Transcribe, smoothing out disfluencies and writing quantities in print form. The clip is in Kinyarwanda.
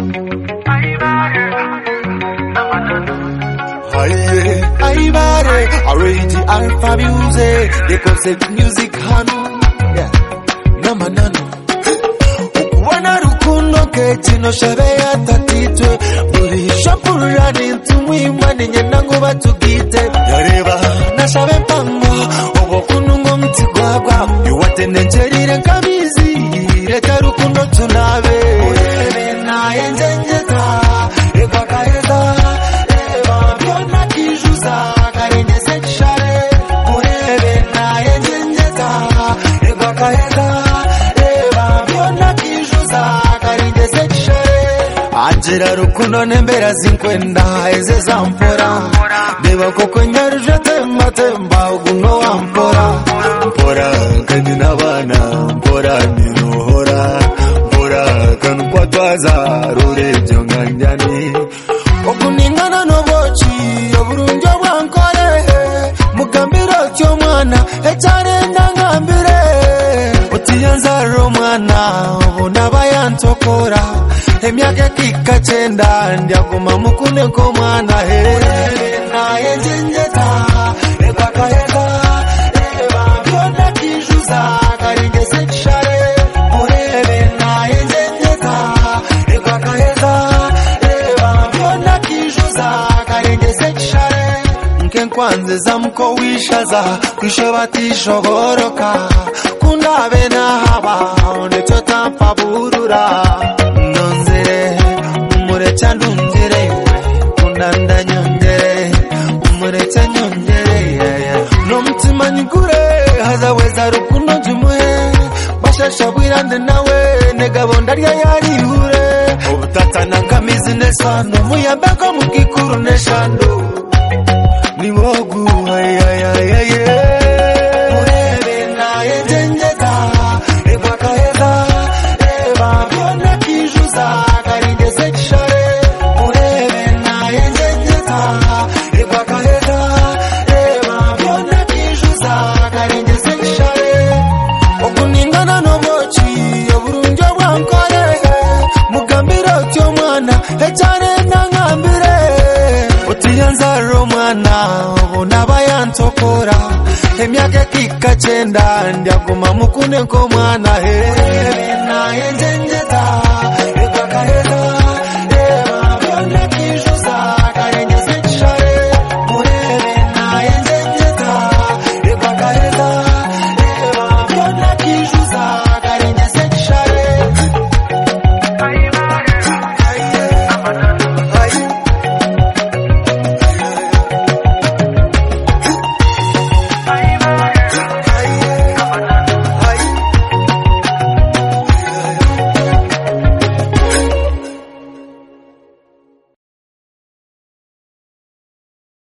Aibare, already Alpha Music, the concept music hano, yeah, namanano. Ukuwana rukundo kechino shabeya tatitwe, buri shampura nintumwima ninyenango batugite. Yareba, nashabe mpango, obo kunungo mtigwagwa, yuwate nenjerire nkamizi, reka rukundo tunabe. Urebe na yenjenjeta, eba kaeza. Ajira rukundo nembera zinkwenda eze zampora deba koko nyaruje temba temba uguno wampora mpora kandi nabana mpora nirohora mpora kanu kwatwaza rurebyo nganjani okuningana nobochi oburunjo bwankore mugambiro cyo mwana ecane ndangambire utiyanza romana ubona bayantokora emyaka kikachenda ndyaguma mukune ko mwana he naye njenjeta ebakayeza eba byona kijuza karingeze kishare murebe naye njenjeta ebakayeza eba byona kijuza karingeze kishare nkenkwanze zamko wishaza kwishobatishogoroka kundabe nahaba necho tampa burura chandungere kunanda nyongere umuretse nyongere no mutima nyigure hazaweza rukundo jumuhe bashasha bwirande nawe negabonda rya yarihure ubutata nangamizi nesano muyambako mukikuru neshando ni wogu murebe naye njenjeta ebakaheza eba byona kijuza karingeze echane nangambire utiyanza romana ubona bayantokora emyaka kikachenda ndyaguma mukune ko mwana he